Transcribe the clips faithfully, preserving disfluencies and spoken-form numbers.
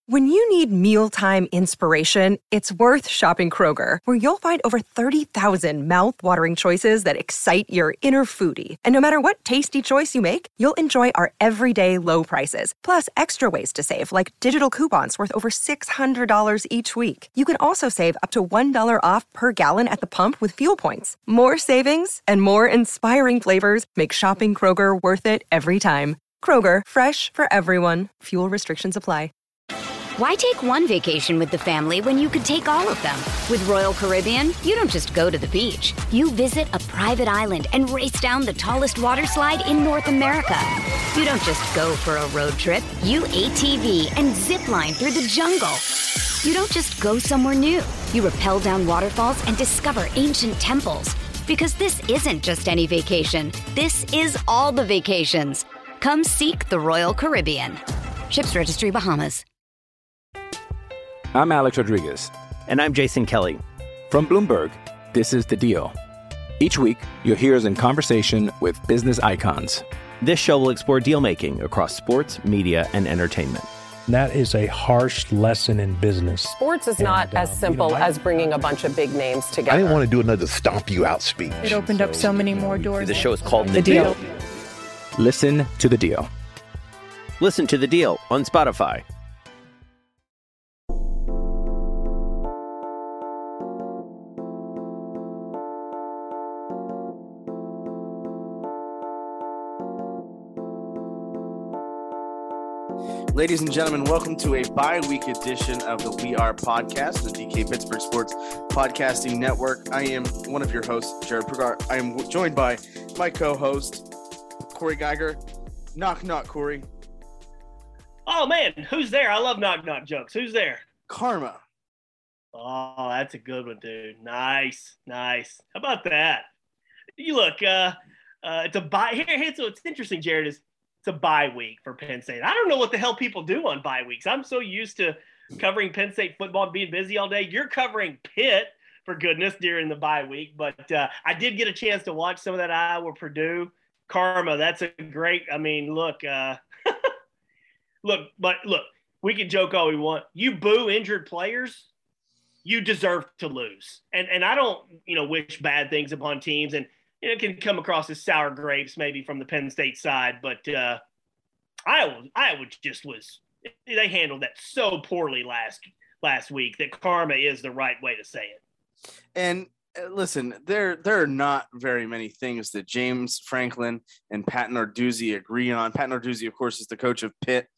When you need mealtime inspiration, it's worth shopping Kroger, where you'll find over thirty thousand mouth-watering choices that excite your inner foodie. And no matter what tasty choice you make, you'll enjoy our everyday low prices, plus extra ways to save, like digital coupons worth over six hundred dollars each week. You can also save up to one dollar off per gallon at the pump with fuel points. More savings and more inspiring flavors make shopping Kroger worth it every time. Kroger, fresh for everyone. Fuel restrictions apply. Why take one vacation with the family when you could take all of them? With Royal Caribbean, you don't just go to the beach. You visit a private island and race down the tallest water slide in North America. You don't just go for a road trip. You A T V and zip line through the jungle. You don't just go somewhere new. You rappel down waterfalls and discover ancient temples. Because this isn't just any vacation. This is all the vacations. Come seek the Royal Caribbean. Ships Registry, Bahamas. I'm Alex Rodriguez. And I'm Jason Kelly. From Bloomberg, this is The Deal. Each week, you'll hear us in conversation with business icons. This show will explore deal-making across sports, media, and entertainment. That is a harsh lesson in business. Sports is and, not as uh, simple you know, as bringing a bunch of big names together. I didn't want to do another stomp you out speech. It opened so, up so many more doors. The show is called The, the deal. deal. Listen to The Deal. Listen to The Deal on Spotify. Ladies and gentlemen, welcome to a bi-week edition of the We Are Podcast, the D K Pittsburgh Sports Podcasting Network. I am one of your hosts, Jared Prugar. I am joined by my co-host, Corey Geiger. Knock, knock, Corey. Oh, man, who's there? I love knock, knock jokes. Who's there? Karma. Oh, that's a good one, dude. Nice, nice. How about that? You look, uh, uh, it's a bye. Here, here, so it's interesting, Jared, is it's a bye week for Penn State. I don't know what the hell people do on bye weeks. I'm so used to covering Penn State football and being busy all day. You're covering Pitt, for goodness, during the bye week. But uh, I did get a chance to watch some of that Iowa Purdue. Karma, that's a great – I mean, look, uh, look, but look, we can joke all we want. You boo injured players, you deserve to lose. And and I don't, you know, wish bad things upon teams. And it can come across as sour grapes maybe from the Penn State side, but uh, Iowa, Iowa just was – they handled that so poorly last last week that karma is the right way to say it. And uh, listen, there there are not very many things that James Franklin and Pat Narduzzi agree on. Pat Narduzzi, of course, is the coach of Pitt,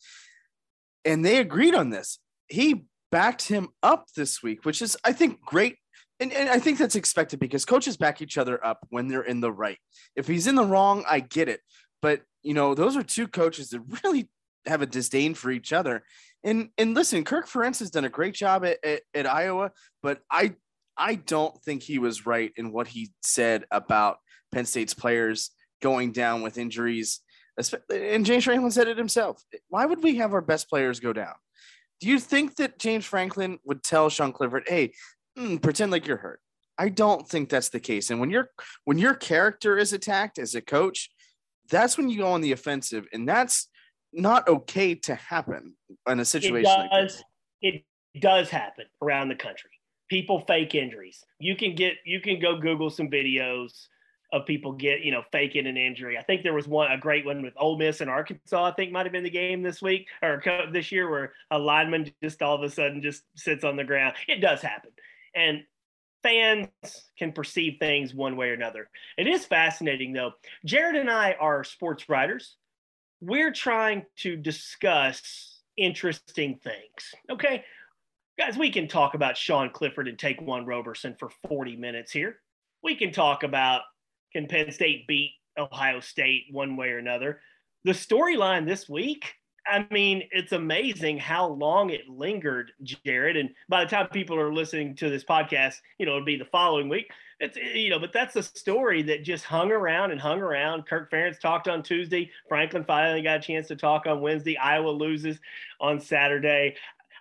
and they agreed on this. He backed him up this week, which is, I think, great. And, and I think that's expected because coaches back each other up when they're in the right. If he's in the wrong, I get it. But, you know, those are two coaches that really have a disdain for each other. And and listen, Kirk Ferentz has done a great job at, at, at Iowa, but I I don't think he was right in what he said about Penn State's players going down with injuries. And James Franklin said it himself. Why would we have our best players go down? Do you think that James Franklin would tell Sean Clifford, hey, Mm, pretend like you're hurt? I don't think that's the case. And when your when your character is attacked as a coach, that's when you go on the offensive, and that's not okay to happen in a situation it does, like this. It does happen around the country. People fake injuries. You can get you can go Google some videos of people get, you know, faking an injury. I think there was one a great one with Ole Miss and Arkansas, I think might have been the game this week or this year, where a lineman just all of a sudden just sits on the ground. It does happen. And fans can perceive things one way or another. It is fascinating, though. Jared and I are sports writers. We're trying to discuss interesting things. Okay, guys, we can talk about Sean Clifford and Taquan Roberson for forty minutes here. We can talk about, can Penn State beat Ohio State one way or another? The storyline this week, I mean, it's amazing how long it lingered, Jared. And by the time people are listening to this podcast, you know, it'll be the following week. It's, you know, but that's a story that just hung around and hung around. Kirk Ferentz talked on Tuesday. Franklin finally got a chance to talk on Wednesday. Iowa loses on Saturday.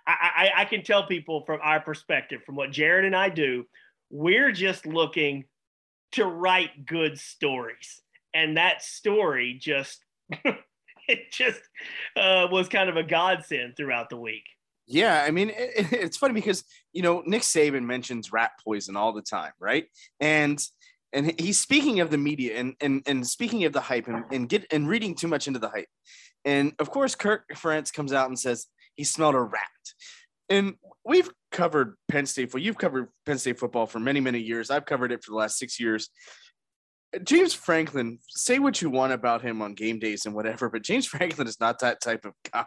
I, I, I can tell people from our perspective, from what Jared and I do, we're just looking to write good stories. And that story just – it just uh, was kind of a godsend throughout the week. Yeah, I mean, it, it's funny because, you know, Nick Saban mentions rat poison all the time, right? And and he's speaking of the media and and, and speaking of the hype and, and get and reading too much into the hype. And of course, Kirk Ferentz comes out and says he smelled a rat. And we've covered Penn State. Well, you've covered Penn State football for many, many years. I've covered it for the last six years. James Franklin, say what you want about him on game days and whatever, but James Franklin is not that type of guy.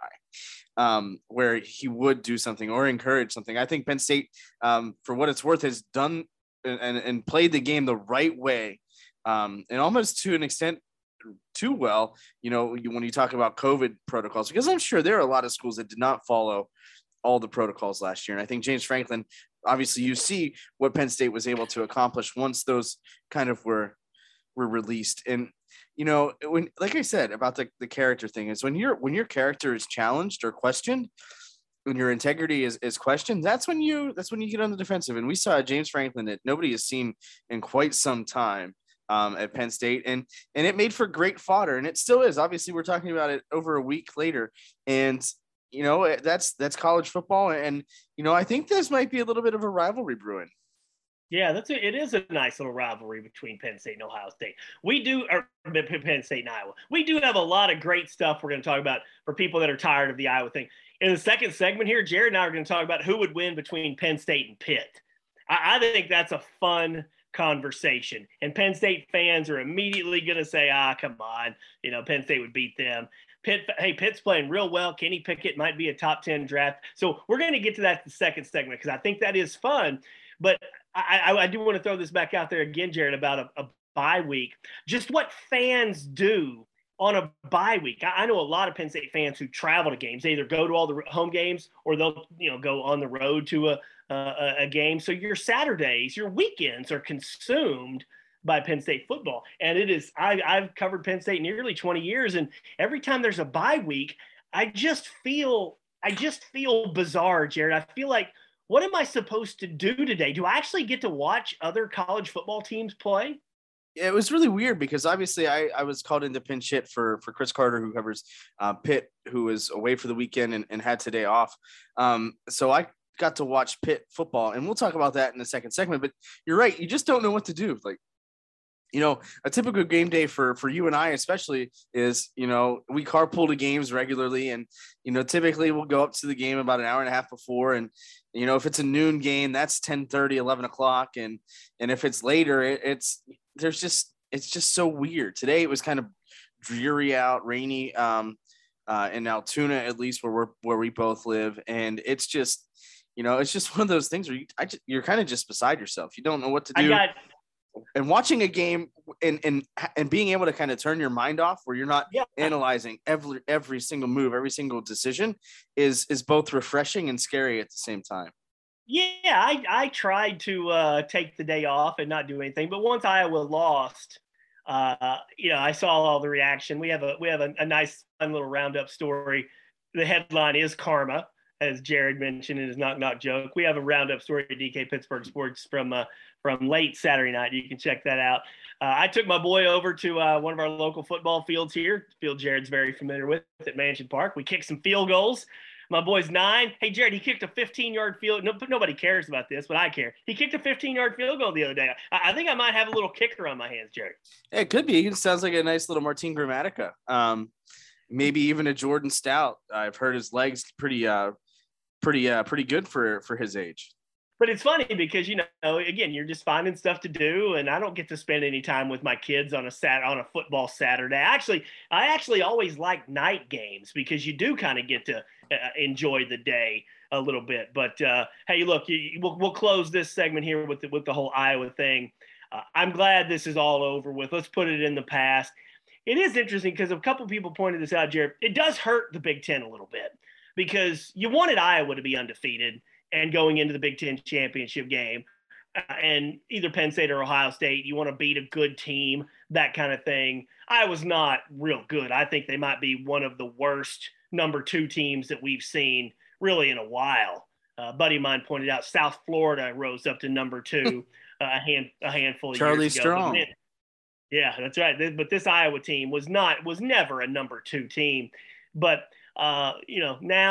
Um, where he would do something or encourage something. I think Penn State, um, for what it's worth, has done and, and played the game the right way, um, and almost to an extent too well, you know, when you talk about COVID protocols, because I'm sure there are a lot of schools that did not follow all the protocols last year. And I think James Franklin, obviously you see what Penn State was able to accomplish once those kind of were, were released. And, you know, when, like I said, about the, the character thing is when you're, when your character is challenged or questioned, when your integrity is, is questioned, that's when you, that's when you get on the defensive. And we saw James Franklin that nobody has seen in quite some time um, at Penn State. And, and it made for great fodder, and it still is. Obviously we're talking about it over a week later, and, you know, that's, that's college football. And, you know, I think this might be a little bit of a rivalry brewing. Yeah, that's a, it is a nice little rivalry between Penn State and Ohio State. We do, or Penn State and Iowa. We do have a lot of great stuff we're going to talk about for people that are tired of the Iowa thing. In the second segment here, Jared and I are going to talk about who would win between Penn State and Pitt. I, I think that's a fun conversation. And Penn State fans are immediately going to say, ah, come on, you know, Penn State would beat them. Pitt, hey, Pitt's playing real well. Kenny Pickett might be a top ten draft. So we're going to get to that in the second segment because I think that is fun. But I, I, I do want to throw this back out there again, Jared, about a, a bye week. Just what fans do on a bye week. I, I know a lot of Penn State fans who travel to games. They either go to all the home games or they'll, you know, go on the road to a, a, a game. So your Saturdays, your weekends are consumed by Penn State football. And it is, I, I've covered Penn State nearly twenty years. And every time there's a bye week, I just feel, I just feel bizarre, Jared. I feel like, what am I supposed to do today? Do I actually get to watch other college football teams play? It was really weird because obviously I, I was called into pinch hit for, for Chris Carter, who covers uh, Pitt, who was away for the weekend and, and had today off. Um, so I got to watch Pitt football, and we'll talk about that in the second segment. But you're right. You just don't know what to do. Like, you know, a typical game day for, for you and I especially is, you know, we carpool to games regularly, and, you know, typically we'll go up to the game about an hour and a half before. And, you know, if it's a noon game, that's ten thirty, eleven o'clock. And, and if it's later, it, it's, there's just, it's just so weird. Today it was kind of dreary out, rainy um, uh, in Altoona, at least where we're, where we both live. And it's just, you know, it's just one of those things where you, I just, you're kind of just beside yourself. You don't know what to do. I got, And watching a game and and and being able to kind of turn your mind off where you're not yeah. analyzing every every single move, every single decision is is both refreshing and scary at the same time. Yeah, I, I tried to uh, take the day off and not do anything, but once Iowa lost, uh, you know, I saw all the reaction. We have a we have a, a nice fun little roundup story. The headline is karma, as Jared mentioned in his knock knock joke. We have a roundup story at D K Pittsburgh Sports from uh, from late Saturday night. You can check that out. Uh, I took my boy over to uh, one of our local football fields here, field Jared's very familiar with, at Mansion Park. We kicked some field goals. My boy's nine. Hey, Jared, he kicked a fifteen-yard field. No, nobody cares about this, but I care. He kicked a fifteen-yard field goal the other day. I, I think I might have a little kicker on my hands, Jared. It could be. It sounds like a nice little Martin Gramatica. Um, maybe even a Jordan Stout. I've heard his legs pretty, uh, pretty, uh, pretty good for for his age. But it's funny because, you know, again, you're just finding stuff to do, and I don't get to spend any time with my kids on a sat on a football Saturday. Actually, I actually always like night games because you do kind of get to uh, enjoy the day a little bit. But uh, hey, look, you, we'll, we'll close this segment here with the, with the whole Iowa thing. Uh, I'm glad this is all over with. Let's put it in the past. It is interesting because a couple people pointed this out, Jared. It does hurt the Big Ten a little bit because you wanted Iowa to be undefeated and going into the Big Ten championship game, uh, and either Penn State or Ohio State, you want to beat a good team, that kind of thing. Iowa's not real good. I think they might be one of the worst number two teams that we've seen really in a while. Uh, a buddy of mine pointed out South Florida rose up to number two uh, a, hand, a handful of Charlie years ago. Strong. It, yeah, that's right. But this Iowa team was not was never a number two team. But, uh, you know, now –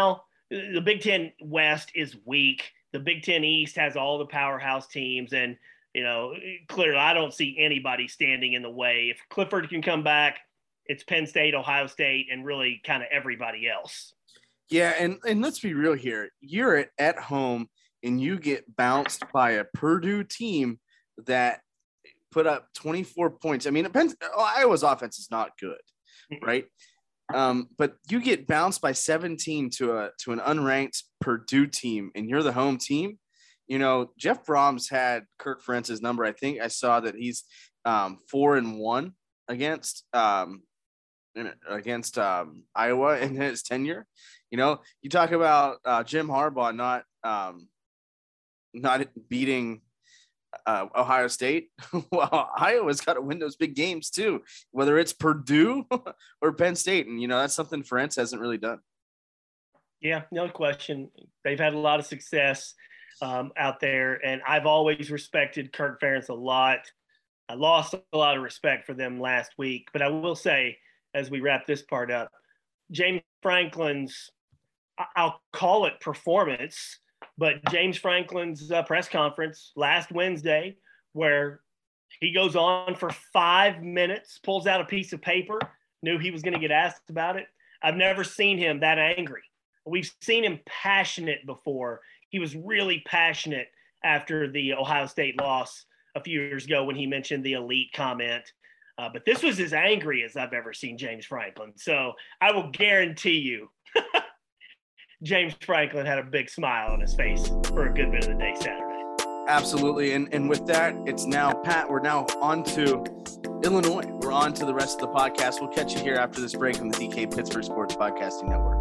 the Big Ten West is weak. The Big Ten East has all the powerhouse teams. And, you know, clearly I don't see anybody standing in the way. If Clifford can come back, it's Penn State, Ohio State, and really kind of everybody else. Yeah, and, and let's be real here. You're at, at home, and you get bounced by a Purdue team that put up twenty-four points. I mean, it depends, Iowa's offense is not good, right? Um, but you get bounced by seventeen to a to an unranked Purdue team, and you're the home team. You know, Jeff Brahms had Kirk Ferentz's number. I think I saw that he's um, four and one against um, against um, Iowa in his tenure. You know, you talk about uh, Jim Harbaugh not um, not beating uh, Ohio State. Well, Iowa's got to win those big games too, whether it's Purdue or Penn State. And, you know, that's something Ferentz hasn't really done. Yeah, no question. They've had a lot of success um, out there, and I've always respected Kirk Ferentz a lot. I lost a lot of respect for them last week, but I will say, as we wrap this part up, James Franklin's, I'll call it performance, but James Franklin's uh, press conference last Wednesday, where he goes on for five minutes, pulls out a piece of paper, knew he was going to get asked about it. I've never seen him that angry. We've seen him passionate before. He was really passionate after the Ohio State loss a few years ago when he mentioned the elite comment. Uh, but this was as angry as I've ever seen James Franklin. So I will guarantee you James Franklin had a big smile on his face for a good bit of the day Saturday. Absolutely. And and with that, it's now, Pat, we're now on to Illinois. We're on to the rest of the podcast. We'll catch you here after this break on the D K Pittsburgh Sports Podcasting Network.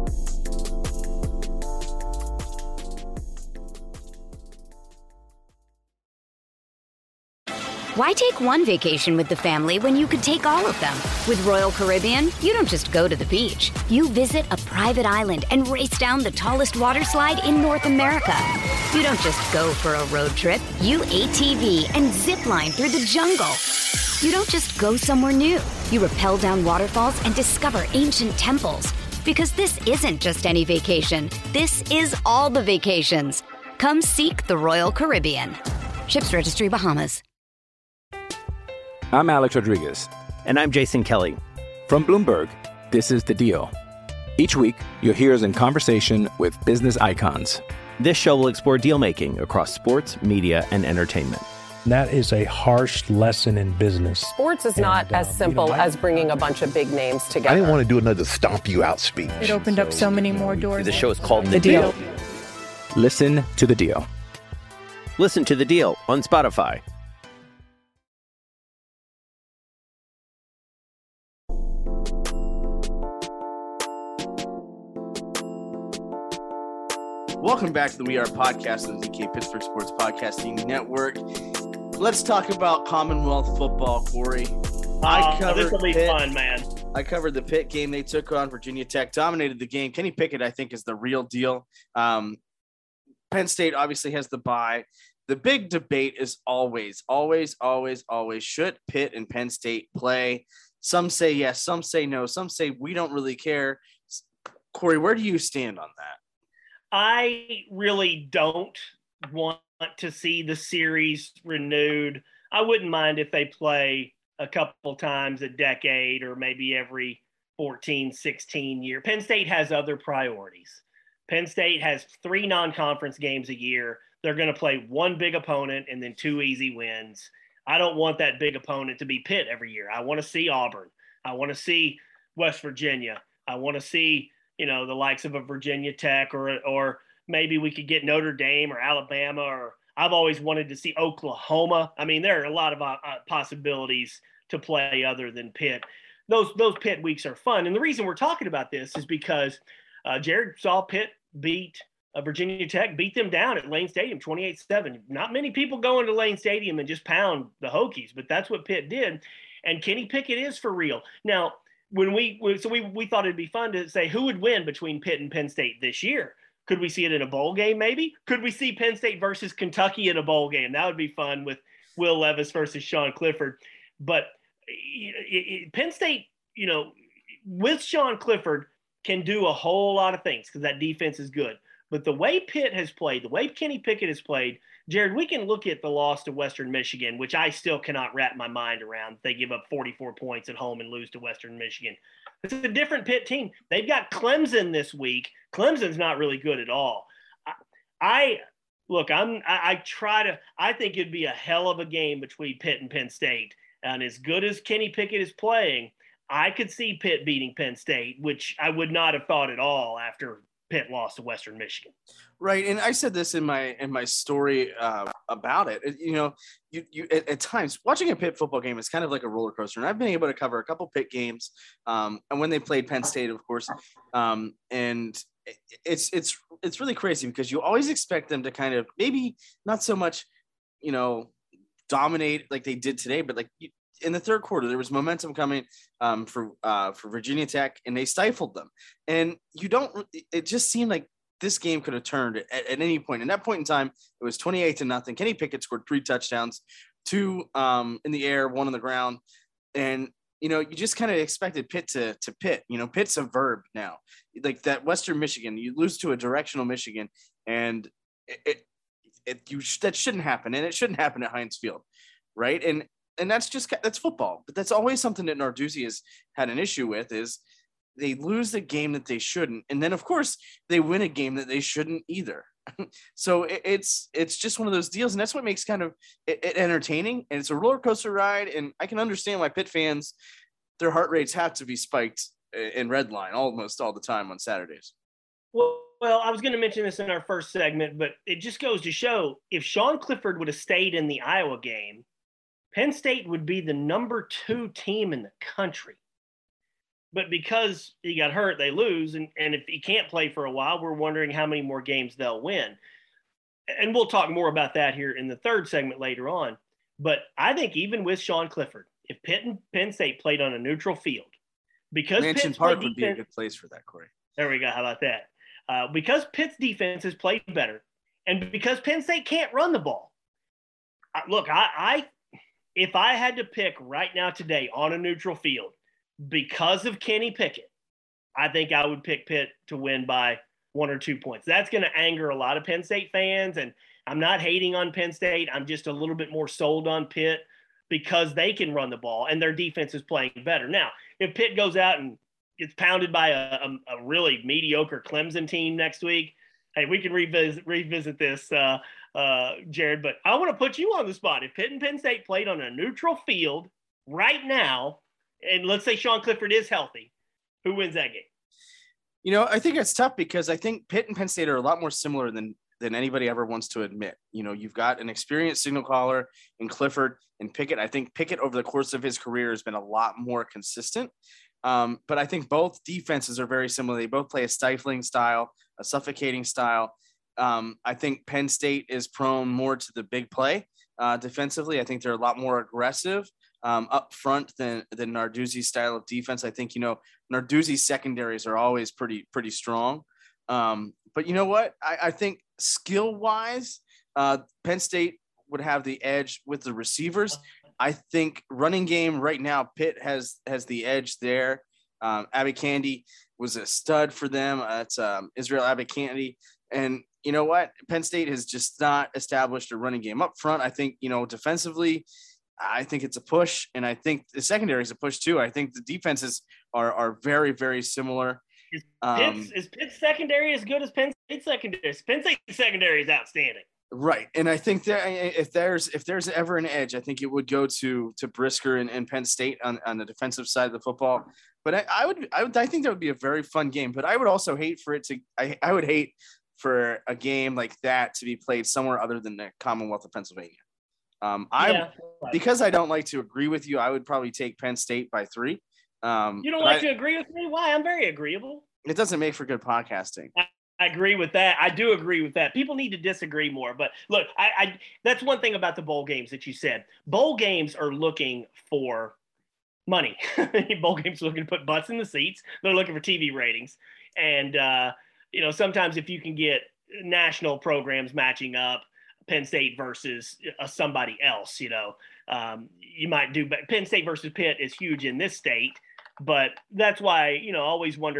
Why take one vacation with the family when you could take all of them? With Royal Caribbean, you don't just go to the beach. You visit a private island and race down the tallest water slide in North America. You don't just go for a road trip. You A T V and zip line through the jungle. You don't just go somewhere new. You rappel down waterfalls and discover ancient temples. Because this isn't just any vacation. This is all the vacations. Come seek the Royal Caribbean. Ships Registry, Bahamas. I'm Alex Rodriguez. And I'm Jason Kelly. From Bloomberg, this is The Deal. Each week, you'll hear us in conversation with business icons. This show will explore deal-making across sports, media, and entertainment. That is a harsh lesson in business. Sports is and, not uh, as simple you know, I, as bringing a bunch of big names together. I didn't want to do another stomp you out speech. It opened so, up so many more doors. The show is called The, the deal. deal. Listen to The Deal. Listen to The Deal on Spotify. Welcome back to the We Are Podcast on the D K Pittsburgh Sports Podcasting Network. Let's talk about Commonwealth football, Corey. I oh, this will be Pitt. fun, man. I covered the Pitt game. They took on Virginia Tech, dominated the game. Kenny Pickett, I think, is the real deal. Um, Penn State obviously has the bye. The big debate is always, always, always, always, should Pitt and Penn State play? Some say yes, some say no, some say we don't really care. Corey, where do you stand on that? I really don't want to see the series renewed. I wouldn't mind if they play a couple times a decade or maybe every fourteen, sixteen year. Penn State has other priorities. Penn State has three non-conference games a year. They're going to play one big opponent and then two easy wins. I don't want that big opponent to be Pitt every year. I want to see Auburn. I want to see West Virginia. I want to see you know, the likes of a Virginia Tech or or maybe we could get Notre Dame or Alabama, or I've always wanted to see Oklahoma. I mean, there are a lot of uh, possibilities to play other than Pitt. Those those Pitt weeks are fun. And the reason we're talking about this is because uh, Jared saw Pitt beat uh, Virginia Tech, beat them down at Lane Stadium twenty-eight seven. Not many people go into Lane Stadium and just pound the Hokies, but that's what Pitt did. And Kenny Pickett is for real. Now, When we so we we thought it'd be fun to say who would win between Pitt and Penn State this year. Could we see it in a bowl game? Maybe. Could we see Penn State versus Kentucky in a bowl game? That would be fun with Will Levis versus Sean Clifford. But it, it, Penn State, you know, with Sean Clifford, can do a whole lot of things because that defense is good. But the way Pitt has played, the way Kenny Pickett has played, Jared, we can look at the loss to Western Michigan, which I still cannot wrap my mind around. They give up forty-four points at home and lose to Western Michigan. It's a different Pitt team. They've got Clemson this week. Clemson's not really good at all. I, I look, I'm, I, I try to, I think it'd be a hell of a game between Pitt and Penn State. And as good as Kenny Pickett is playing, I could see Pitt beating Penn State, which I would not have thought at all after Pitt lost to Western Michigan. Right, and I said this in my in my story uh, about it. it. You know, you you at, at times watching a Pitt football game is kind of like a roller coaster, and I've been able to cover a couple Pitt games, um, and when they played Penn State, of course, um, and it's it's it's really crazy because you always expect them to kind of maybe not so much, you know, dominate like they did today, but like. You, in the third quarter, there was momentum coming um, for uh, for Virginia Tech, and they stifled them. And you don't. It just seemed like this game could have turned at, at any point. In that point in time, it was twenty-eight to nothing. Kenny Pickett scored three touchdowns, two um, in the air, one on the ground, and you know you just kind of expected Pitt to to Pitt. You know, Pitt's a verb now. Like that Western Michigan, you lose to a directional Michigan, and it, it, it you that shouldn't happen, and it shouldn't happen at Heinz Field, right? And And that's just that's football, but that's always something that Narduzzi has had an issue with is they lose the game that they shouldn't, and then of course they win a game that they shouldn't either. So it, it's it's just one of those deals, and that's what makes kind of it, it entertaining. And it's a roller coaster ride, and I can understand why Pitt fans, their heart rates have to be spiked in red line almost all the time on Saturdays. Well, well, I was going to mention this in our first segment, but it just goes to show if Sean Clifford would have stayed in the Iowa game, Penn State would be the number two team in the country. But because he got hurt, they lose. And, and if he can't play for a while, we're wondering how many more games they'll win. And we'll talk more about that here in the third segment later on. But I think even with Sean Clifford, if Pitt and Penn State played on a neutral field, because Mansion Pitt's Park defense, would be a good place for that, Corey. There we go. How about that? Uh, because Pitt's defense has played better, and because Penn State can't run the ball. Uh, look, I, I – if I had to pick right now today on a neutral field because of Kenny Pickett, I think I would pick Pitt to win by one or two points. That's going to anger a lot of Penn State fans, and I'm not hating on Penn State. I'm just a little bit more sold on Pitt because they can run the ball and their defense is playing better. Now, if Pitt goes out and gets pounded by a, a, a really mediocre Clemson team next week, hey, we can revisit revisit this, uh, uh, Jared. But I want to put you on the spot. If Pitt and Penn State played on a neutral field right now, and let's say Sean Clifford is healthy, who wins that game? You know, I think it's tough because I think Pitt and Penn State are a lot more similar than than anybody ever wants to admit. You know, you've got an experienced signal caller in Clifford and Pickett. I think Pickett over the course of his career has been a lot more consistent. Um, but I think both defenses are very similar. They both play a stifling style, a suffocating style. Um, I think Penn State is prone more to the big play uh, defensively. I think they're a lot more aggressive um, up front than than Narduzzi's style of defense. I think, you know, Narduzzi's secondaries are always pretty, pretty strong. Um, but you know what? I, I think skill-wise, uh, Penn State would have the edge with the receivers. I think running game right now, Pitt has has the edge there. Um, Abicandy was a stud for them. Uh, it's um, Israel Abicandy. And you know what? Penn State has just not established a running game up front. I think, you know, defensively, I think it's a push. And I think the secondary is a push too. I think the defenses are are very, very similar. Is Um, Pitt's, is Pitt's secondary as good as Penn State's secondary? Penn State's secondary is outstanding. Right. And I think that if there's if there's ever an edge, I think it would go to to Brisker and, and Penn State on, on the defensive side of the football. But I, I would I would I think that would be a very fun game. But I would also hate for it to I, I would hate for a game like that to be played somewhere other than the Commonwealth of Pennsylvania. Um, I Yeah. because I don't like to agree with you, I would probably take Penn State by three. Um, You don't but like I- to agree with me? Why? I'm very agreeable. It doesn't make for good podcasting. I agree with that. I do agree with that. People need to disagree more. But look, I, I that's one thing about the bowl games that you said. Bowl games are looking for money. Bowl games are looking to put butts in the seats. They're looking for T V ratings. And, uh, you know, sometimes if you can get national programs matching up, Penn State versus uh, somebody else, you know, um, you might do. But Penn State versus Pitt is huge in this state. But that's why, you know, I always wonder,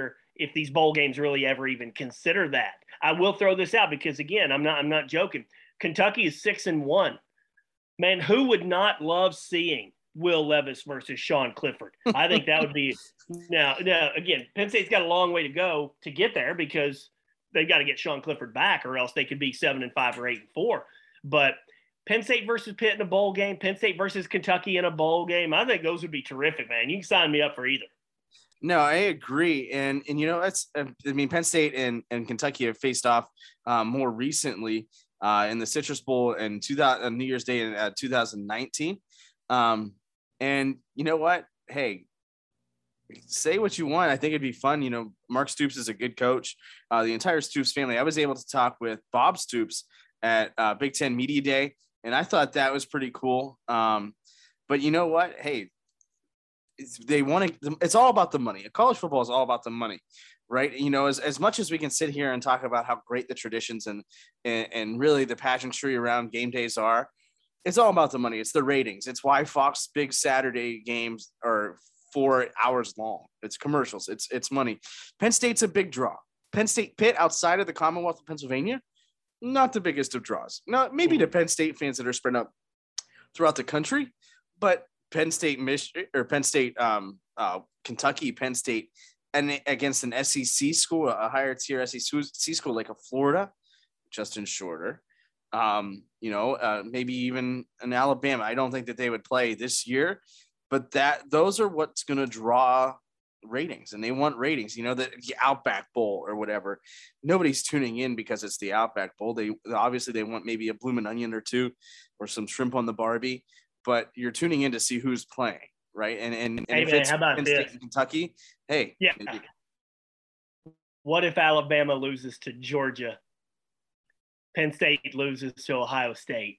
if these bowl games really ever even consider that. I will throw this out because, again, I'm not I'm not joking. Kentucky is six and one. Man, who would not love seeing Will Levis versus Sean Clifford? I think that would be now. Now, again, Penn State's got a long way to go to get there because they've got to get Sean Clifford back, or else they could be seven and five or eight and four. But Penn State versus Pitt in a bowl game, Penn State versus Kentucky in a bowl game, I think those would be terrific, man. You can sign me up for either. No, I agree. And, and you know, that's, I mean, Penn State and, and Kentucky have faced off um, more recently uh, in the Citrus Bowl and two thousand, uh, New Year's Day in uh, two thousand nineteen. Um, and you know what? Hey, say what you want. I think it'd be fun. You know, Mark Stoops is a good coach. Uh, the entire Stoops family. I was able to talk with Bob Stoops at uh, Big Ten Media Day, and I thought that was pretty cool. Um, but you know what? Hey, it's, they want to. It's all about the money. College football is all about the money, right? You know, as as much as we can sit here and talk about how great the traditions and and, and really the pageantry around game days are, it's all about the money. It's the ratings. It's why Fox big Saturday games are four hours long. It's commercials. It's it's money. Penn State's a big draw. Penn State Pitt outside of the Commonwealth of Pennsylvania, not the biggest of draws. Now, maybe the Penn State fans that are spread up throughout the country, but Penn State, Michigan, or Penn State, um, uh, Kentucky, Penn State, and against an S E C school, a higher tier S E C school like a Florida, Justin Shorter, um, you know, uh, maybe even an Alabama. I don't think that they would play this year, but that those are what's going to draw ratings, and they want ratings. You know, the, the Outback Bowl or whatever. Nobody's tuning in because it's the Outback Bowl. They obviously they want maybe a bloomin' onion or two, or some shrimp on the Barbie. But you're tuning in to see who's playing, right? And and, and hey, if man, it's how about Penn this? State and Kentucky, hey, yeah. Maybe. What if Alabama loses to Georgia? Penn State loses to Ohio State.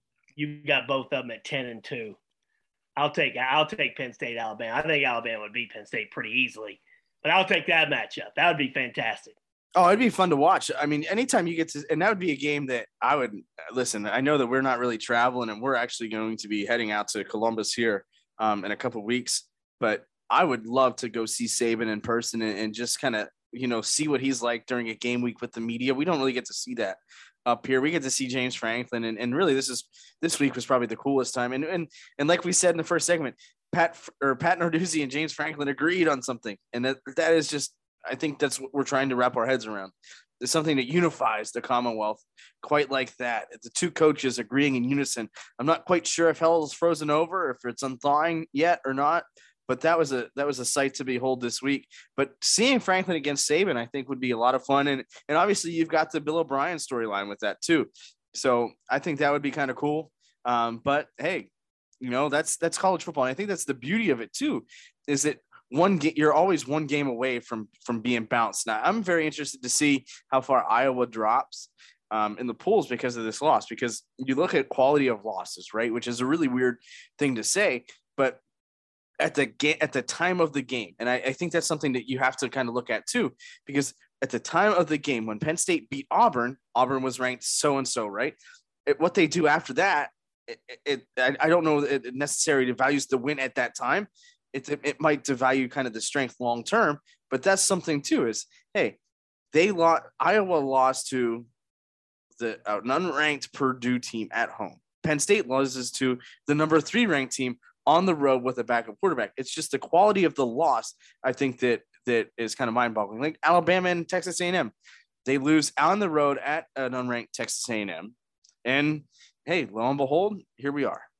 You got both of them at ten and two. I'll take I'll take Penn State, Alabama. I think Alabama would beat Penn State pretty easily, but I'll take that matchup. That would be fantastic. Oh, it'd be fun to watch. I mean, anytime you get to, and that would be a game that I would listen. I know that we're not really traveling, and we're actually going to be heading out to Columbus here um, in a couple of weeks. But I would love to go see Saban in person and, and just kind of, you know, see what he's like during a game week with the media. We don't really get to see that up here. We get to see James Franklin, and, and really, this is this week was probably the coolest time. And and and like we said in the first segment, Pat or Pat Narduzzi and James Franklin agreed on something, and that that is just. I think that's what we're trying to wrap our heads around. There's something that unifies the Commonwealth quite like that. The two coaches agreeing in unison. I'm not quite sure if hell is frozen over, if it's unthawing yet or not, but that was a that was a sight to behold this week. But seeing Franklin against Saban, I think, would be a lot of fun. And and obviously you've got the Bill O'Brien storyline with that too. So I think that would be kind of cool. Um, but hey, you know, that's that's college football. And I think that's the beauty of it too, is that one game, you're always one game away from from being bounced. Now, I'm very interested to see how far Iowa drops um, in the polls because of this loss, because you look at quality of losses, right, which is a really weird thing to say, but at the game, at the time of the game, and I, I think that's something that you have to kind of look at too, because at the time of the game when Penn State beat Auburn, Auburn was ranked so and so, right? It, what they do after that, it, it I, I don't know if it necessarily values the win at that time. It, it might devalue kind of the strength long term, but that's something too. Is hey, they lost. Iowa lost to the uh, an unranked Purdue team at home. Penn State loses to the number three ranked team on the road with a backup quarterback. It's just the quality of the loss. I think that that is kind of mind boggling. Like Alabama and Texas A and M, they lose on the road at an unranked Texas A and M, and hey, lo and behold, here we are.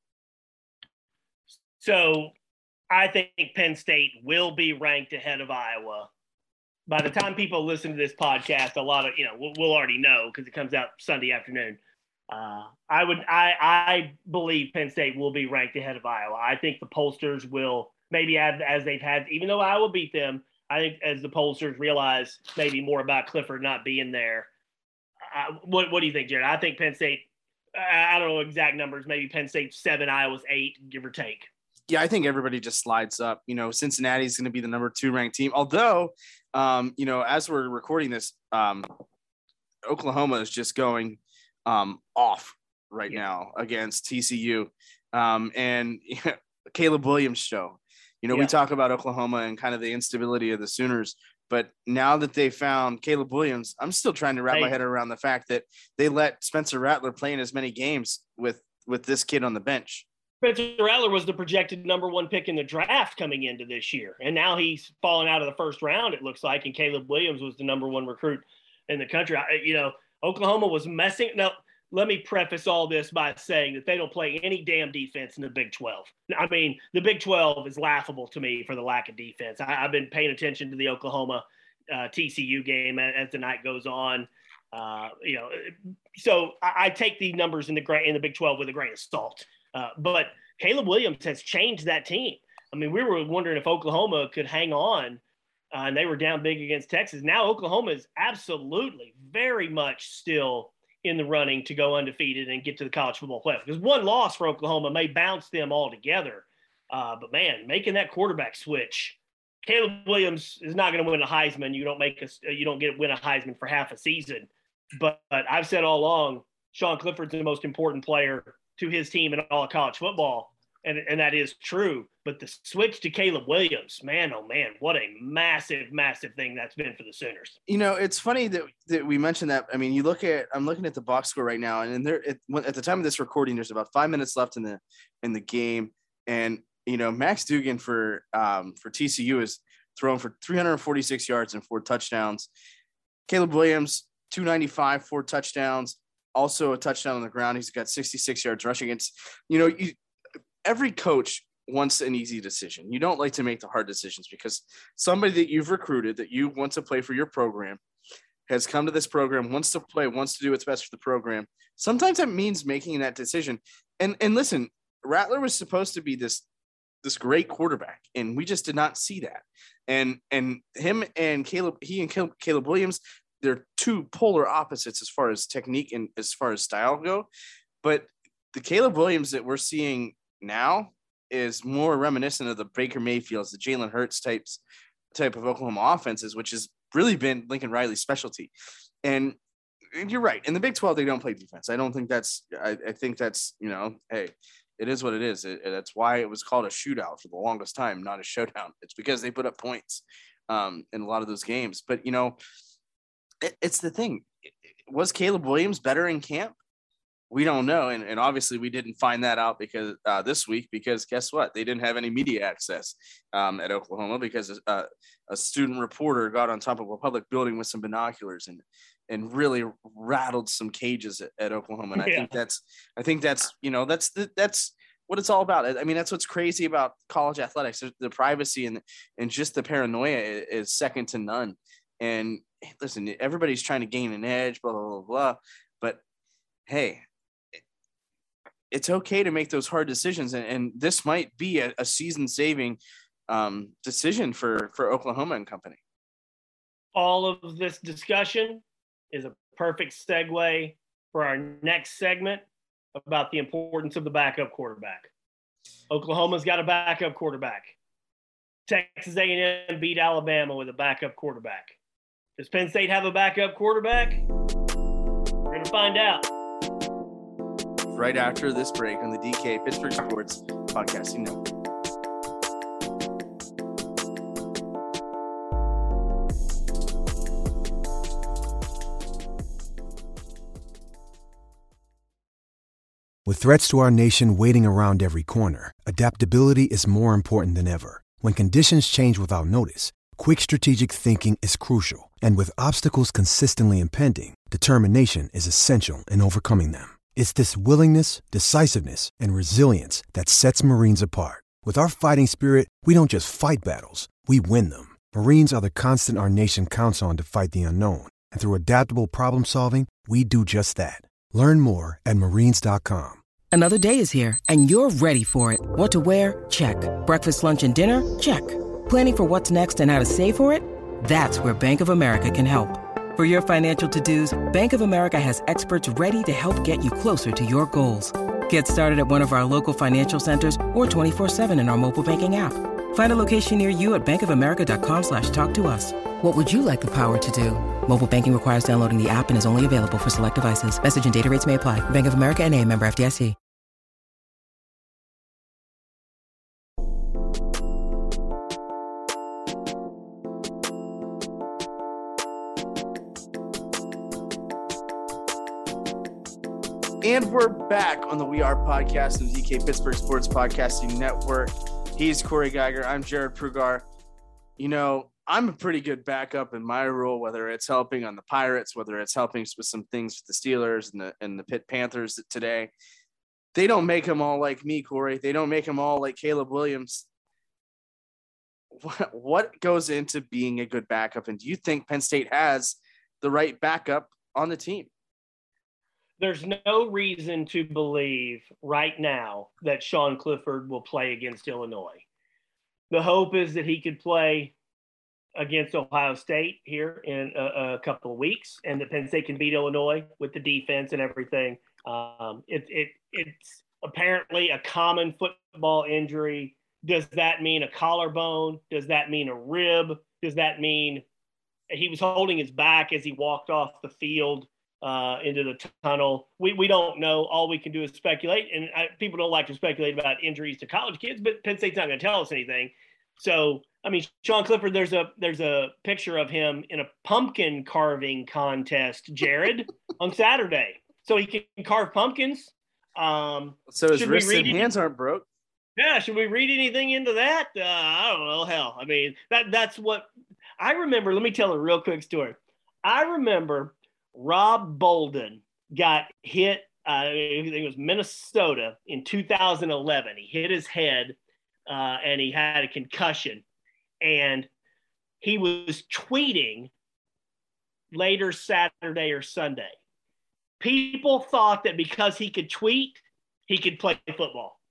So. I think Penn State will be ranked ahead of Iowa. By the time people listen to this podcast, a lot of, you know, we'll, we'll already know because it comes out Sunday afternoon. Uh, I would, I, I believe Penn State will be ranked ahead of Iowa. I think the pollsters will maybe add, as they've had, even though Iowa beat them, I think as the pollsters realize maybe more about Clifford not being there. Uh, what, what do you think, Jared? I think Penn State, I don't know exact numbers, maybe Penn State seven, Iowa's eight, give or take. Yeah, I think everybody just slides up. You know, Cincinnati is going to be the number two ranked team. Although, um, you know, as we're recording this, um, Oklahoma is just going um, off right yeah. now against T C U. Um, and you know, Caleb Williams show. You know, yeah. we talk about Oklahoma and kind of the instability of the Sooners. But now that they found Caleb Williams, I'm still trying to wrap hey. my head around the fact that they let Spencer Rattler play in as many games with, with this kid on the bench. Spencer Rattler was the projected number one pick in the draft coming into this year. And now he's fallen out of the first round, it looks like. And Caleb Williams was the number one recruit in the country. I, you know, Oklahoma was messing. Now, let me preface all this by saying that they don't play any damn defense in the Big twelve. I mean, the Big twelve is laughable to me for the lack of defense. I, I've been paying attention to the Oklahoma uh, T C U game as, as the night goes on. Uh, you know, so I, I take the numbers in the gra- in the Big twelve with a grain of salt. Uh, but Caleb Williams has changed that team. I mean, we were wondering if Oklahoma could hang on, uh, and they were down big against Texas. Now Oklahoma is absolutely very much still in the running to go undefeated and get to the college football playoff. Because one loss for Oklahoma may bounce them all together. Uh, but, man, making that quarterback switch, Caleb Williams is not going to win a Heisman. You don't make a, you don't get win a Heisman for half a season. But, but I've said all along, Sean Clifford's the most important player to his team in all of college football, and, and that is true. But the switch to Caleb Williams, man, oh, man, what a massive, massive thing that's been for the Sooners. You know, it's funny that, that we mentioned that. I mean, you look at – I'm looking at the box score right now, and there at, at the time of this recording, there's about five minutes left in the in the game. And, you know, Max Duggan for um, for T C U is thrown for three hundred forty-six yards and four touchdowns. Caleb Williams, two ninety-five, four touchdowns. Also a touchdown on the ground. He's got sixty-six yards rushing. It's, you know, you, every coach wants an easy decision. You don't like to make the hard decisions because somebody that you've recruited, that you want to play for your program, has come to this program, wants to play, wants to do what's best for the program. Sometimes that means making that decision. And and listen, Rattler was supposed to be this this great quarterback, and we just did not see that. And and him and Caleb, he and Caleb, Caleb Williams, they're two polar opposites as far as technique and as far as style go. But the Caleb Williams that we're seeing now is more reminiscent of the Baker Mayfields, the Jalen Hurts types type of Oklahoma offenses, which has really been Lincoln Riley's specialty. And, and you're right. In the Big twelve, they don't play defense. I don't think that's, I, I think that's, you know, hey, it is what it is. It, that's why it was called a shootout for the longest time, not a showdown. It's because they put up points um, in a lot of those games. But, you know, it, it's the thing. Was Caleb Williams better in camp? We don't know. And, and obviously we didn't find that out because uh, this week, because guess what? They didn't have any media access um, at Oklahoma because uh, a student reporter got on top of a public building with some binoculars and, and really rattled some cages at, at Oklahoma. And I yeah. think that's, I think that's, you know, that's the, that's what it's all about. I mean, that's what's crazy about college athletics. The privacy and, and just the paranoia is, is second to none. And listen, everybody's trying to gain an edge, blah, blah, blah, blah. But hey, it's okay to make those hard decisions. And, and this might be a, a season saving um, decision for, for Oklahoma and company. All of this discussion is a perfect segue for our next segment about the importance of the backup quarterback. Oklahoma's got a backup quarterback. Texas A and M beat Alabama with a backup quarterback. Does Penn State have a backup quarterback? We're going to find out right after this break on the D K Pittsburgh Sports Podcasting Network. With threats to our nation waiting around every corner, adaptability is more important than ever. When conditions change without notice, quick strategic thinking is crucial. And with obstacles consistently impending, determination is essential in overcoming them. It's this willingness, decisiveness, and resilience that sets Marines apart. With our fighting spirit, we don't just fight battles, we win them. Marines are the constant our nation counts on to fight the unknown. And through adaptable problem solving, we do just that. Learn more at marines dot com. Another day is here, and you're ready for it. What to wear? Check. Breakfast, lunch, and dinner? Check. Planning for what's next and how to save for it? That's where Bank of America can help. For your financial to-dos, Bank of America has experts ready to help get you closer to your goals. Get started at one of our local financial centers or twenty-four seven in our mobile banking app. Find a location near you at bankofamerica.com slash talk to us. What would you like the power to do? Mobile banking requires downloading the app and is only available for select devices. Message and data rates may apply. Bank of America N A, member F D I C. And we're back on the We Are podcast and D K Pittsburgh Sports Podcasting Network. He's Corey Geiger. I'm Jared Prugar. You know, I'm a pretty good backup in my role, whether it's helping on the Pirates, whether it's helping with some things with the Steelers and the, and the Pitt Panthers today. They don't make them all like me, Corey. They don't make them all like Caleb Williams. What, what goes into being a good backup? And do you think Penn State has the right backup on the team? There's no reason to believe right now that Sean Clifford will play against Illinois. The hope is that he could play against Ohio State here in a, a couple of weeks, and that Penn State can beat Illinois with the defense and everything. Um, it, it, it's apparently a common football injury. Does that mean a collarbone? Does that mean a rib? Does that mean he was holding his back as he walked off the field uh, into the tunnel? We we don't know. All we can do is speculate, and I, people don't like to speculate about injuries to college kids, but Penn State's not going to tell us anything. So, I mean, Sean Clifford, there's a there's a picture of him in a pumpkin carving contest, Jared, on Saturday. So he can carve pumpkins. Um, so his wrists and hands aren't broke. Yeah, should we read anything into that? Uh, I don't know. Hell, I mean, that that's what I remember. Let me tell a real quick story. I remember Rob Bolden got hit, uh, I think it was Minnesota in two thousand eleven. He hit his head uh, and he had a concussion. And he was tweeting later Saturday or Sunday. People thought that because he could tweet, he could play football.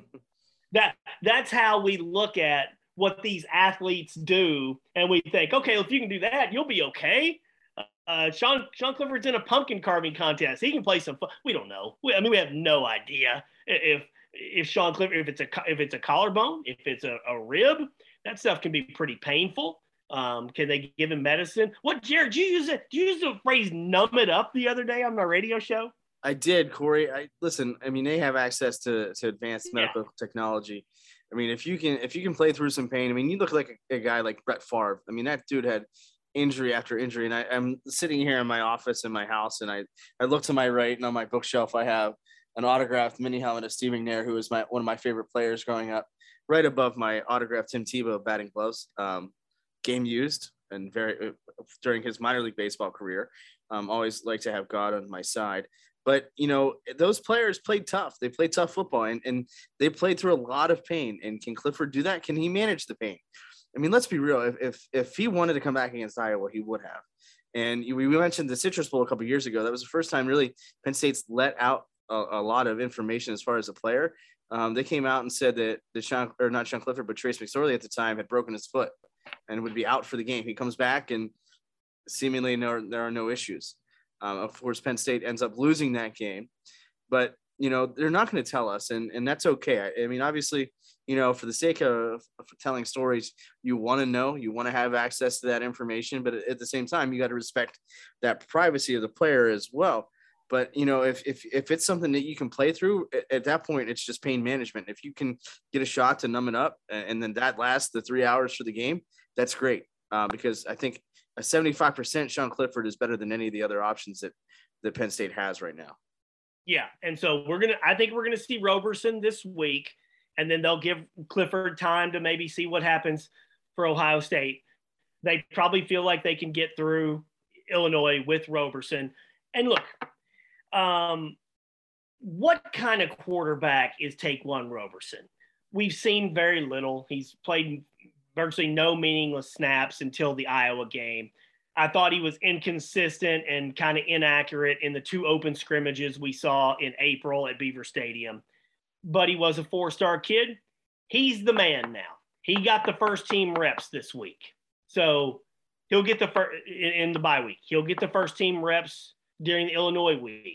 that That's how we look at what these athletes do. And we think, okay, well, if you can do that, you'll be okay. Uh, Sean Sean Clifford's in a pumpkin carving contest. He can play some. We don't know. We, I mean, we have no idea if if Sean Clifford, if it's a if it's a collarbone, if it's a, a rib, that stuff can be pretty painful. Um, can they give him medicine? What, Jared? Did you use it? Did you use the phrase "numb it up" the other day on my radio show? I did, Corey. I listen. I mean, they have access to to advanced Yeah. medical technology. I mean, if you can if you can play through some pain. I mean, you look like a, a guy like Brett Favre. I mean, that dude had injury after injury. And I, I'm sitting here in my office in my house, and I, I look to my right, and on my bookshelf, I have an autographed mini helmet of Steve McNair, who was my one of my favorite players growing up, right above my autographed Tim Tebow batting gloves, um, game used, and very uh, during his minor league baseball career. Um, always like to have God on my side. But, you know, those players played tough. They played tough football, and, and they played through a lot of pain. And can Clifford do that? Can he manage the pain? I mean, let's be real. If, if if he wanted to come back against Iowa, he would have. And we mentioned the Citrus Bowl a couple of years ago. That was the first time really Penn State's let out a, a lot of information as far as a player. Um, they came out and said that the Sean, or not Sean Clifford, but Trace McSorley at the time had broken his foot and would be out for the game. He comes back and seemingly no, there are no issues. Um, of course, Penn State ends up losing that game, but you know, they're not going to tell us, and, and that's okay. I, I mean, obviously, you know, for the sake of, of telling stories, you want to know, you want to have access to that information, but at the same time, you got to respect that privacy of the player as well. But, you know, if, if, if it's something that you can play through at, at that point, it's just pain management. If you can get a shot to numb it up and then that lasts the three hours for the game, that's great. Uh, because I think a seventy-five percent Sean Clifford is better than any of the other options that, that Penn State has right now. Yeah, and so we're gonna. I think we're gonna see Roberson this week, and then they'll give Clifford time to maybe see what happens for Ohio State. They probably feel like they can get through Illinois with Roberson. And look, um, what kind of quarterback is Taquan Roberson? We've seen very little. He's played virtually no meaningless snaps until the Iowa game. I thought he was inconsistent and kind of inaccurate in the two open scrimmages we saw in April at Beaver Stadium. But he was a four-star kid. He's the man now. He got the first team reps this week. So he'll get the first in, in the bye week. He'll get the first team reps during the Illinois week.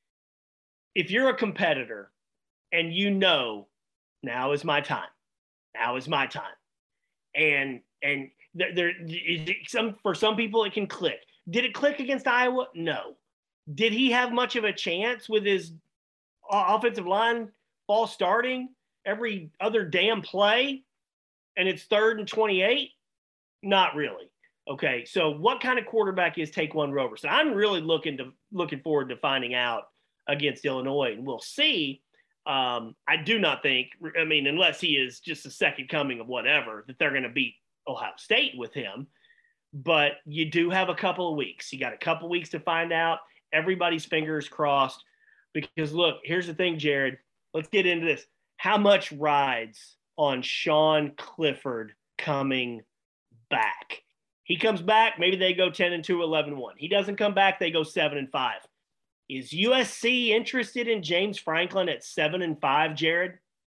If you're a competitor and you know, now is my time. Now is my time. And and There, there, some for some people it can click. Did it click against Iowa? No. Did he have much of a chance with his offensive line ball starting every other damn play, and it's third and twenty-eight? Not really. Okay, so what kind of quarterback is Taquan Roberson? I'm really looking to looking forward to finding out against Illinois, and we'll see. Um, I do not think, I mean, unless he is just the second coming of whatever, that they're going to beat Ohio State with him. But you do have a couple of weeks. You got a couple of weeks to find out. Everybody's fingers crossed. Because, look, here's the thing, Jared. Let's get into this. How much rides on Sean Clifford coming back? He comes back, maybe they go ten and two, eleven and one. He doesn't come back, they go seven and five. Is U S C interested in James Franklin at seven and five, Jared?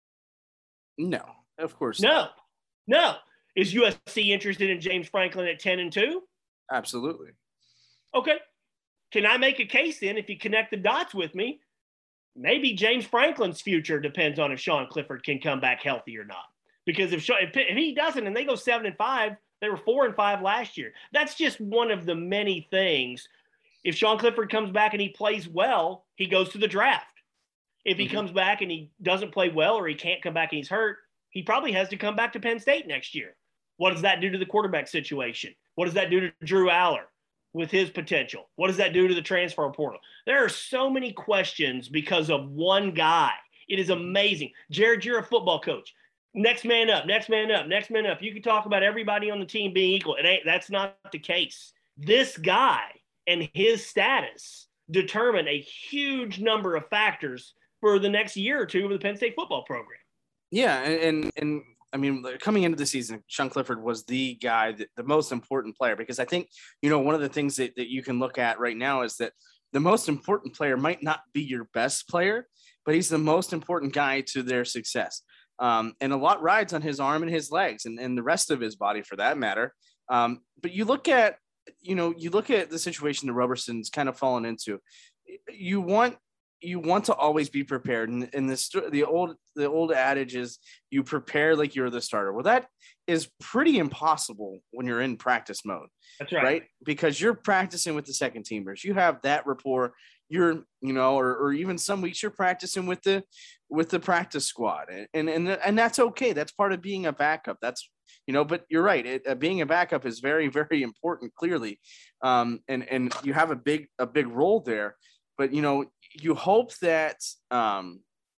No, of course no. not. No. Is U S C interested in James Franklin at ten and two? Absolutely. Okay. Can I make a case then, if you connect the dots with me, maybe James Franklin's future depends on if Sean Clifford can come back healthy or not. Because if, if, if he doesn't and they go seven and five, they were four and five last year. That's just one of the many things. If Sean Clifford comes back and he plays well, he goes to the draft. If he mm-hmm. comes back and he doesn't play well, or he can't come back and he's hurt, he probably has to come back to Penn State next year. What does that do to the quarterback situation? What does that do to Drew Aller with his potential? What does that do to the transfer portal? There are so many questions because of one guy. It is amazing. Jared, you're a football coach. Next man up, next man up, next man up. You can talk about everybody on the team being equal. It ain't, that's not the case. This guy and his status determine a huge number of factors for the next year or two of the Penn State football program. Yeah, and and, and I mean, coming into the season, Sean Clifford was the guy, that, the most important player, because I think, you know, one of the things that, that you can look at right now is that the most important player might not be your best player, but he's the most important guy to their success. Um, and a lot rides on his arm and his legs and, and the rest of his body for that matter. Um, but you look at, you know, you look at the situation that Roberson's kind of fallen into. You want, you want to always be prepared. And, and the, the old, the old adage is you prepare like you're the starter. Well, that is pretty impossible when you're in practice mode. That's right. Right. Because you're practicing with the second teamers. You have that rapport. You're, you know, or, or even some weeks you're practicing with the, with the practice squad. And, and, and that's okay. That's part of being a backup. That's, you know, but you're right. It, uh, being a backup is very, very important, clearly. Um, and, and you have a big, a big role there, but, you know, you hope that, um,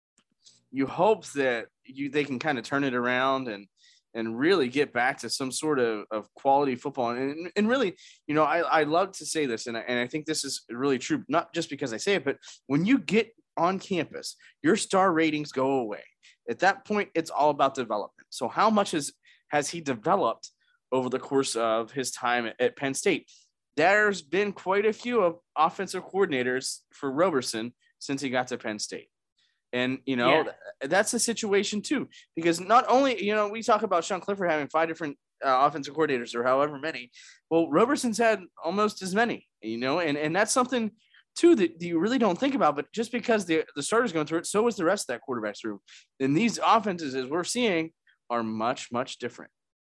you hope that you, they can kind of turn it around and, and really get back to some sort of, of quality football. And, and really, you know, I, I love to say this, and I, and I think this is really true, not just because I say it, but when you get on campus, your star ratings go away. At that point, it's all about development. So how much is, has he developed over the course of his time at, at Penn State? There's been quite a few of offensive coordinators for Roberson since he got to Penn State. And, you know, yeah. that's a situation too, because not only, you know, we talk about Sean Clifford having five different uh, offensive coordinators or however many, well, Roberson's had almost as many, you know, and, and that's something too that you really don't think about, but just because the, the starter's going through it, so is the rest of that quarterback's through. And these offenses, as we're seeing, are much, much different.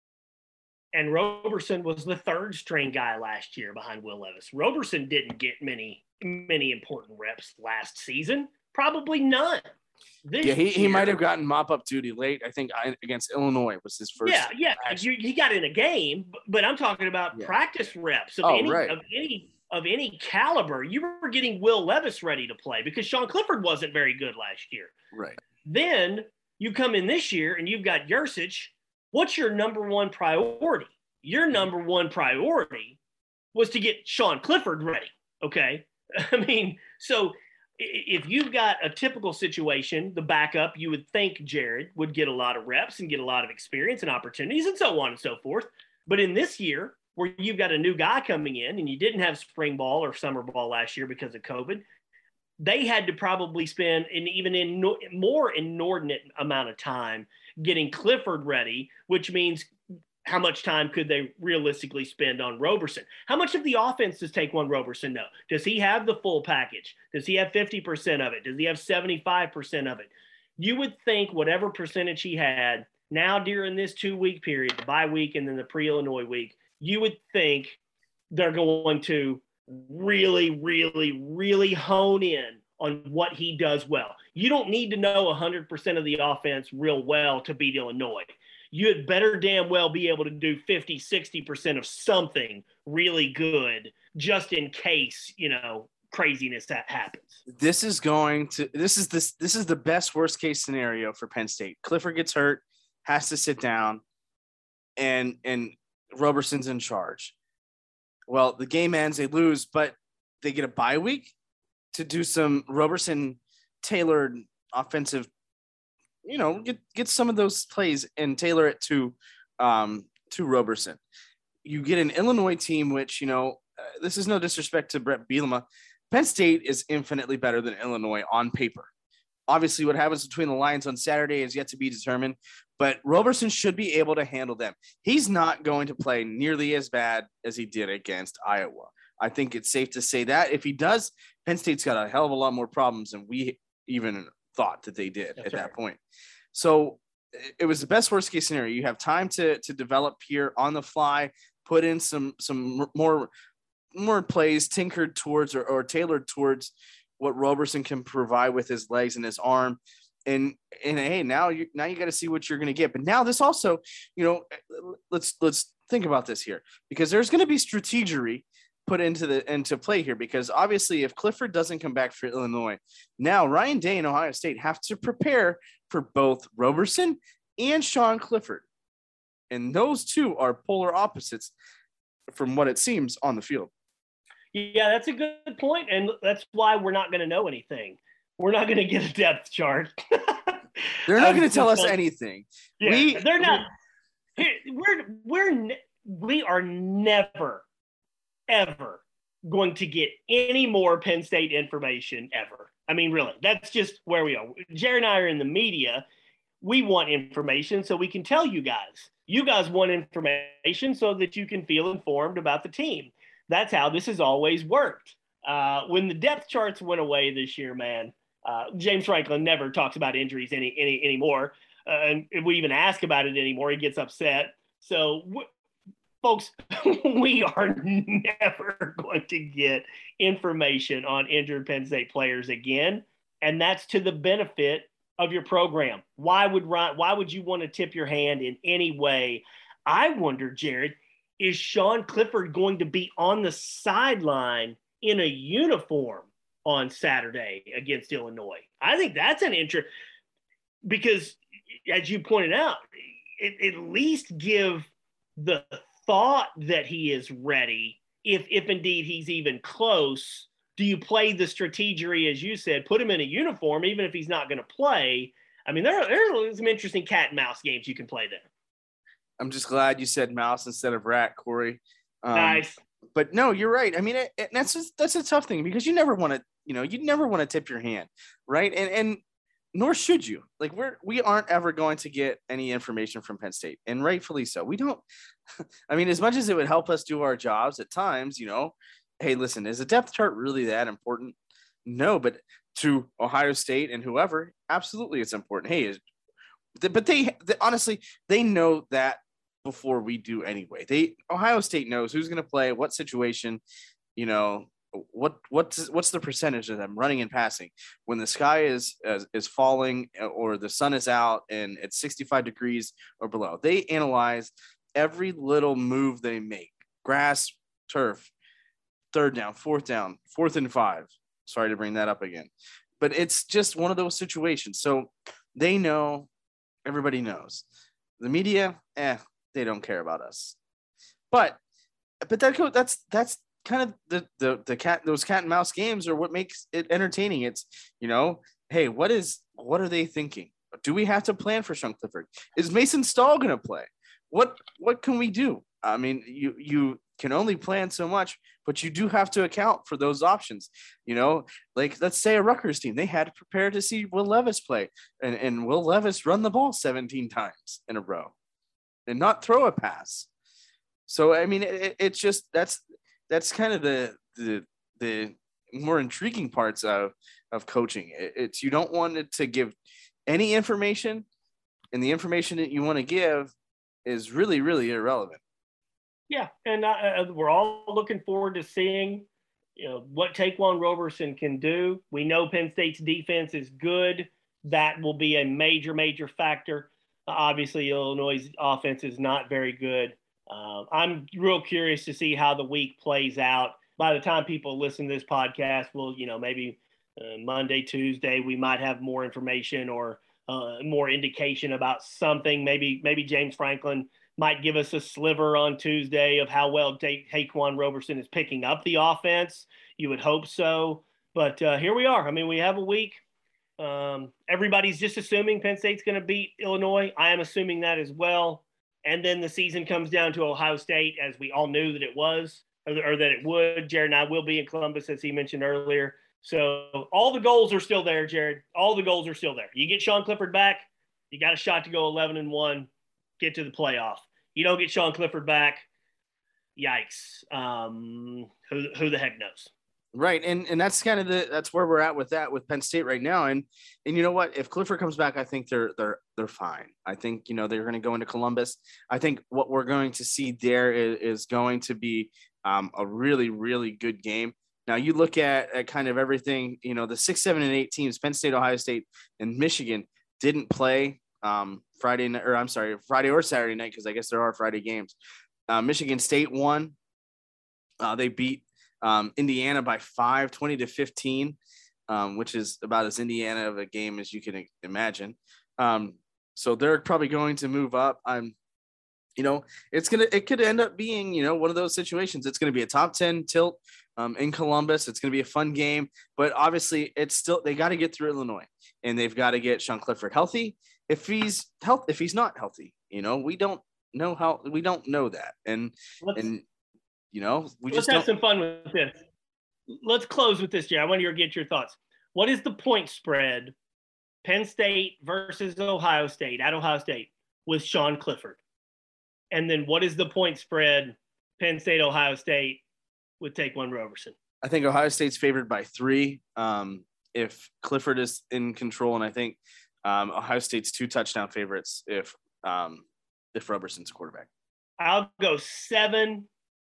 And Roberson was the third string guy last year behind Will Levis. Roberson didn't get many, many important reps last season. Probably none. This yeah, he, year, he might have gotten mop-up duty late. I think against Illinois was his first. Yeah, yeah. You, he got in a game, but I'm talking about yeah. practice reps of, oh, any, right. of any of any caliber. You were getting Will Levis ready to play because Sean Clifford wasn't very good last year. Right. Then you come in this year and you've got Yurcich. What's your number one priority? Your number one priority was to get Sean Clifford ready, okay? I mean, so if you've got a typical situation, the backup, you would think Jared would get a lot of reps and get a lot of experience and opportunities and so on and so forth. But in this year, where you've got a new guy coming in and you didn't have spring ball or summer ball last year because of COVID, they had to probably spend an even in no, more inordinate amount of time getting Clifford ready, which means how much time could they realistically spend on Roberson? How much of the offense does Taquan Roberson know? Does he have the full package? Does he have fifty percent of it? Does he have seventy-five percent of it? You would think whatever percentage he had now during this two-week period, the bye week and then the pre-Illinois week, you would think they're going to really, really, really hone in on what he does well. You don't need to know one hundred percent of the offense real well to beat Illinois. You had better damn well be able to do fifty, sixty percent of something really good just in case, you know, craziness that happens. This is going to this is this this is the best worst case scenario for Penn State. Clifford gets hurt, has to sit down, and and Roberson's in charge. Well, the game ends, they lose, but they get a bye week to do some Roberson tailored offensive, you know, get get some of those plays and tailor it to um to Roberson. You get an Illinois team, which, you know, uh, this is no disrespect to Brett Bielema. Penn State is infinitely better than Illinois on paper. Obviously, what happens between the lines on Saturday is yet to be determined, but Roberson should be able to handle them. He's not going to play nearly as bad as he did against Iowa. I think it's safe to say that. If he does, Penn State's got a hell of a lot more problems than we even thought that they did That's at right. that point. So it was the best worst case scenario. You have time to to develop here on the fly, put in some some more more plays tinkered towards or, or tailored towards what Roberson can provide with his legs and his arm. And, and hey, now you, now you got to see what you're going to get. But now this also, you know, let's, let's think about this here, because there's going to be strategery put into the, into play here, because obviously if Clifford doesn't come back for Illinois, now Ryan Day and Ohio State have to prepare for both Roberson and Sean Clifford. And those two are polar opposites from what it seems on the field. Yeah, that's a good point, and that's why we're not going to know anything. We're not going to get a depth chart. They're not going to tell us anything. Yeah, we, they're not. We're we're we are never, ever going to get any more Penn State information ever. I mean, really, that's just where we are. Jared and I are in the media. We want information so we can tell you guys. You guys want information so that you can feel informed about the team. That's how this has always worked. Uh, when the depth charts went away this year, man, uh, James Franklin never talks about injuries any, any anymore. Uh, and if we even ask about it anymore, he gets upset. So, w- folks, we are never going to get information on injured Penn State players again. And that's to the benefit of your program. Why would Ryan, why would you want to tip your hand in any way? I wonder, Jared, is Sean Clifford going to be on the sideline in a uniform on Saturday against Illinois? I think that's an interest, because as you pointed out, it, at least give the thought that he is ready. If, if indeed he's even close, do you play the strategery, as you said, put him in a uniform, even if he's not going to play? I mean, there are, there are some interesting cat and mouse games you can play there. I'm just glad you said mouse instead of rat, Corey. Um, nice. But no, you're right. I mean, it, it, that's just, that's a tough thing, because you never want to, you know, you never want to tip your hand, right? And and nor should you. Like we're we aren't ever going to get any information from Penn State, and rightfully so. We don't. I mean, as much as it would help us do our jobs at times, you know, hey, listen, is a depth chart really that important? No, but to Ohio State and whoever, absolutely, it's important. Hey, is, but they, they honestly they know that before we do anyway. They Ohio State knows who's going to play, what situation, you know, what what's what's the percentage of them running and passing when the sky is is, is falling or the sun is out and it's sixty-five degrees or below. They analyze every little move they make. Grass, turf, third down, fourth down, fourth and five. Sorry to bring that up again. But it's just one of those situations. So they know, everybody knows. The media, eh, they don't care about us, but but that that's that's kind of the the the cat those cat and mouse games are what makes it entertaining. It's, you know, hey, what is what are they thinking? Do we have to plan for Sean Clifford? Is Mason Stahl going to play? What what can we do? I mean, you you can only plan so much, but you do have to account for those options. You know, like let's say a Rutgers team, they had to prepare to see Will Levis play, and and Will Levis run the ball seventeen times in a row and not throw a pass. So, I mean, it, it's just, that's, that's kind of the, the, the more intriguing parts of, of coaching. It, it's, you don't want it to give any information, and the information that you want to give is really, really irrelevant. Yeah. And uh, we're all looking forward to seeing, you know, what Taquan Roberson can do. We know Penn State's defense is good. That will be a major, major factor. Obviously, Illinois' offense is not very good. Uh, I'm real curious to see how the week plays out. by the time people listen to this podcast, we'll, you know, maybe uh, Monday, Tuesday, we might have more information or uh, more indication about something. Maybe, maybe James Franklin might give us a sliver on Tuesday of how well Taquan Roberson is picking up the offense. You would hope so. But uh, here we are. I mean, we have a week. Um, everybody's just assuming Penn State's going to beat Illinois. I am assuming that as well. And then the season comes down to Ohio State, as we all knew that it was, or, or that it would. Jared and I will be in Columbus, as he mentioned earlier. So all the goals are still there, Jared. All the goals are still there. You get Sean Clifford back, you got a shot to go eleven and one, get to the playoff. You don't get Sean Clifford back, yikes. Um, who who the heck knows? Right, and and that's kind of the that's where we're at with that with Penn State right now. And and you know what? If Clifford comes back, I think they're they're they're fine. I think you know they're going to go into Columbus. I think what we're going to see there is, is going to be um, a really really good game. Now you look at, at kind of everything. You know, the six, seven, and eight teams: Penn State, Ohio State, and Michigan didn't play um, Friday night, or I'm sorry, Friday or Saturday night, because I guess there are Friday games. Uh, Michigan State won. Uh, they beat Um, Indiana by five, twenty to fifteen, um, which is about as Indiana of a game as you can imagine. Um, so they're probably going to move up. I'm, you know, it's going to, it could end up being, you know, one of those situations. It's going to be a top ten tilt um, in Columbus. It's going to be a fun game, but obviously it's still, they got to get through Illinois, and they've got to get Sean Clifford healthy. If he's health, if he's not healthy, you know, we don't know how, we don't know that. And, Let's- and, You know, we Let's just have don't... some fun with this. Let's close with this, Jay. I want to get your thoughts. What is the point spread, Penn State versus Ohio State, at Ohio State, with Sean Clifford? And then what is the point spread, Penn State, Ohio State, with Taquan Roberson? I think Ohio State's favored by three um, if Clifford is in control, and I think um, Ohio State's two touchdown favorites if um, if Roberson's quarterback. I'll go seven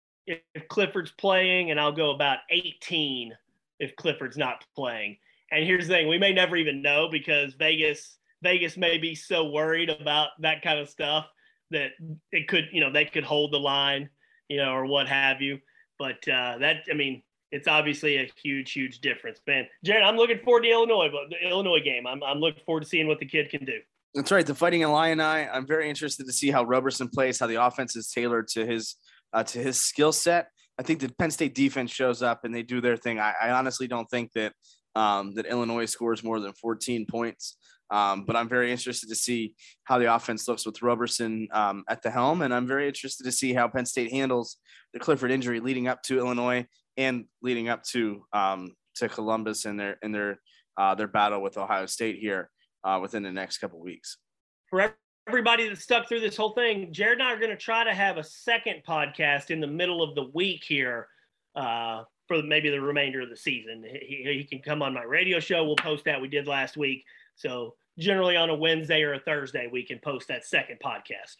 if Clifford's playing, and I'll go about eighteen if Clifford's not playing. And here's the thing, we may never even know, because Vegas Vegas may be so worried about that kind of stuff that it could, you know, they could hold the line, you know, or what have you. But uh, that, I mean, it's obviously a huge, huge difference, man. Jared, I'm looking forward to Illinois, but the Illinois game, I'm I'm looking forward to seeing what the kid can do. That's right. The Fighting Illini. I'm very interested to see how Roberson plays, how the offense is tailored to his Uh, to his skill set. I think the Penn State defense shows up and they do their thing. I, I honestly don't think that um, that Illinois scores more than fourteen points, um, but I'm very interested to see how the offense looks with Roberson um, at the helm, and I'm very interested to see how Penn State handles the Clifford injury leading up to Illinois and leading up to um, to Columbus and their and their uh, their battle with Ohio State here uh, within the next couple of weeks. Forever. Everybody that's stuck through this whole thing, Jared and I are going to try to have a second podcast in the middle of the week here uh, for maybe the remainder of the season. He, he can come on my radio show. We'll post that. We did last week. So generally on a Wednesday or a Thursday, we can post that second podcast.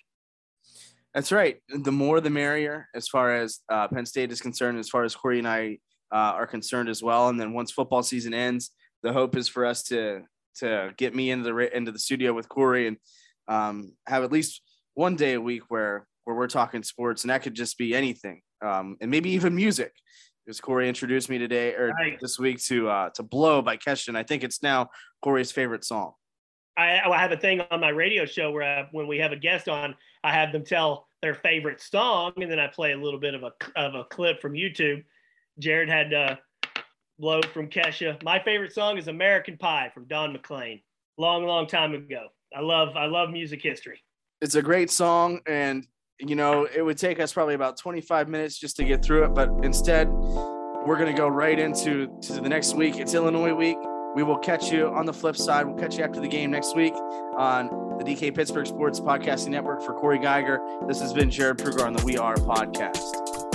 That's right. The more the merrier as far as uh, Penn State is concerned, as far as Corey and I uh, are concerned as well. And then once football season ends, the hope is for us to to get me into the into the studio with Corey and um, have at least one day a week where, where we're talking sports, and that could just be anything. Um, and maybe even music, because Corey introduced me today or right. this week to, uh, to Blow by Kesha. And I think it's now Corey's favorite song. I, I have a thing on my radio show where I, when we have a guest on, I have them tell their favorite song, and then I play a little bit of a, of a clip from YouTube. Jared had uh, Blow from Kesha. My favorite song is American Pie from Don McLean. Long, long time ago. I love I love music history. It's a great song, and you know it would take us probably about twenty-five minutes just to get through it, but instead we're going to go right into to the next week. It's Illinois week. We will catch you on the flip side. We'll catch you after the game next week on the D K Pittsburgh Sports Podcasting Network. For Corey Geiger, this has been Jared Prugar on the We Are podcast.